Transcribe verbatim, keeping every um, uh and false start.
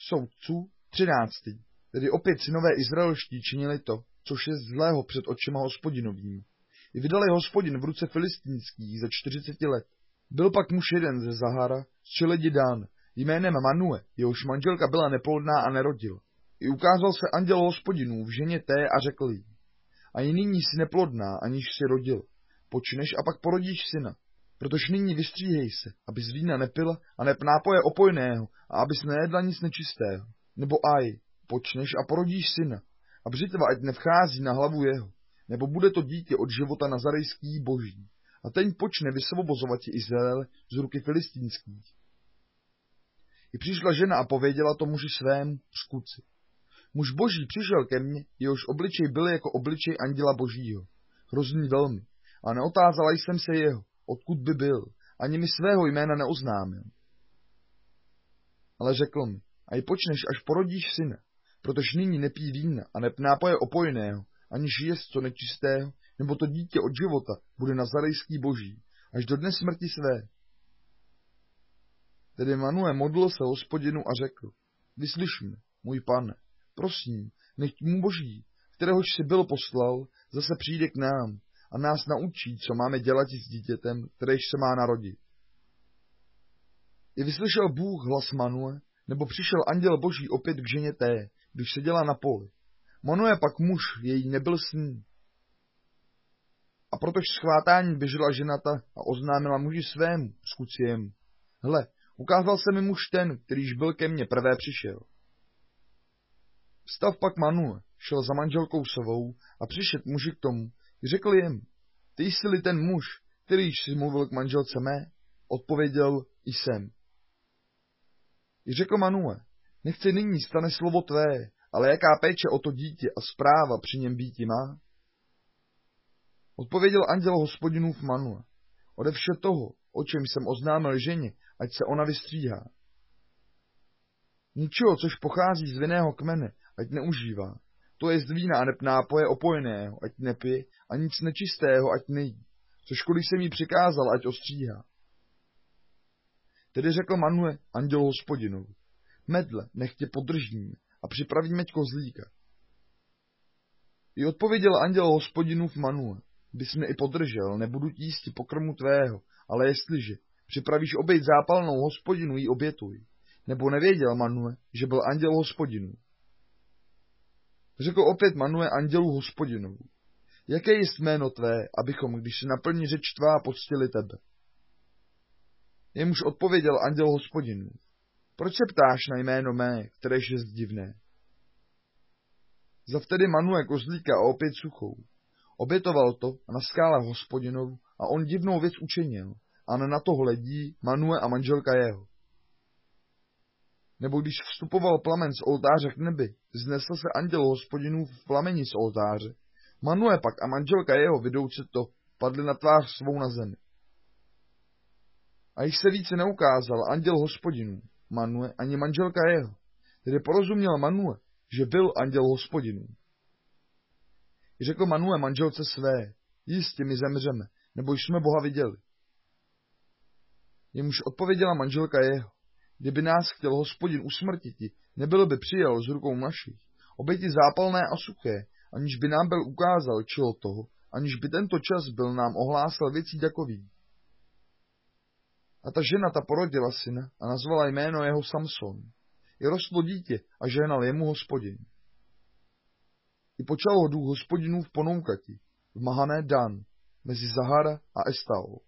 soudců třináctý. Tedy opět synové izraelští činili to, což je zlého před očima Hospodinovým. I vydali Hospodin v ruce filistínských za čtyřicet let. Byl pak muž jeden ze Zahara, z čeledi Dan, jménem Manue, jehož manželka byla neplodná a nerodila. I ukázal se anděl Hospodinův ženě té a řekl jí: a i nyní jsi neplodná, aniž si rodil. Počneš a pak porodíš syna. Protože nyní vystříhej se, abys vína nepila a nep nápoje opojného a abys nejedla nic nečistého. Nebo aj, počneš a porodíš syna. A břitva ať nevchází na hlavu jeho, nebo bude to dítě od života nazarejský boží. A ten počne vysvobozovati Izrael z ruky filistínských. I přišla žena a pověděla to muži svému skutci. Muž boží přišel ke mně, jehož obličej byl jako obličej anděla božího, hrozný velmi, a neotázala jsem se jeho, odkud by byl, ani mi svého jména neoznámil. Ale řekl mi, a i počneš, až porodíš syna, protože nyní nepí vína a nep nápoje opojného, aniž jest co nečistého, nebo to dítě od života bude nazarejský boží, až do dne smrti své. Tedy Manue modlil se Hospodinu a řekl: vyslyš mě, můj pane, prosím, nech mu boží, kteréhož si byl poslal, zase přijde k nám a nás naučí, co máme dělat s dítětem, kteréž se má narodit. I vyslyšel Bůh hlas Manue, nebo přišel anděl boží opět k ženě té, když seděla na poli. Manue pak muž její nebyl s ní. A protož schvátání běžela ženata a oznámila muži svému, skutciemu: hle, ukázal se mi muž ten, kterýž byl ke mně prvé přišel. Vstav pak Manue, šel za manželkou svou a přišel muži k tomu, řekl jim: ty jsi-li ten muž, kterýž si mluvil k manželce mé? Odpověděl: jsem. I řekl Manue: nechce nyní stane slovo tvé, ale jaká péče o to dítě a správa při něm býti má? Odpověděl anděl Hospodinův Manue: ode vše toho, o čem jsem oznámil ženě, ať se ona vystříhá. Ničeho, což pochází z vinného kmene, ať neužívá. To je z vína a nep nápoje opojného, ať nepije, a nic nečistého, ať nejí. Což kolik jsem jí přikázal, ať ostříhá. Tedy řekl Manue anděl Hospodinův: medle, nech tě podržíme a připravíme kozlíka. I odpověděl anděl Hospodinův Manue: bys mě i podržel, nebudu jísti pokrmu tvého, ale jestliže připravíš oběť zápalnou Hospodinu, jí obětuj. Nebo nevěděl Manue, že byl anděl Hospodinův. Řekl opět Manue andělu Hospodinovu: jaké je jméno tvé, abychom, když se naplní řeč tvá, poctili tebe? Jemuž odpověděl anděl Hospodinův: proč se ptáš na jméno mé, kteréž je divné? Zav tedy Manue kozlíka a opět suchou. Obětoval to na skále Hospodinovu a on divnou věc učinil, a na to hledí Manue a manželka jeho. Nebo když vstupoval plamen z oltáře k nebi, znesl se anděl Hospodinův v plameni z oltáře. Manue pak a manželka jeho, vidouce to, padli na tvář svou na zemi. A jich se více neukázal anděl Hospodinů, Manue ani manželka jeho. Tedy porozuměl Manue, že byl anděl Hospodinů. I řekl Manue manželce své: jistě my zemřeme, nebo jsme Boha viděli. Jemuž odpověděla manželka jeho: kdyby nás chtěl Hospodin usmrtiti, nebyl by přijal z rukou našich oběti zápalné a suché, aniž by nám byl ukázal čeho toho, aniž by tento čas byl nám ohlásal věcí takový. A ta žena ta porodila syna a nazvala jméno jeho Samson. I rostlo dítě a ženal jemu Hospodin. I počal ho duch Hospodinův ponoukati v Mahané Dan, mezi Zahara a Estaol.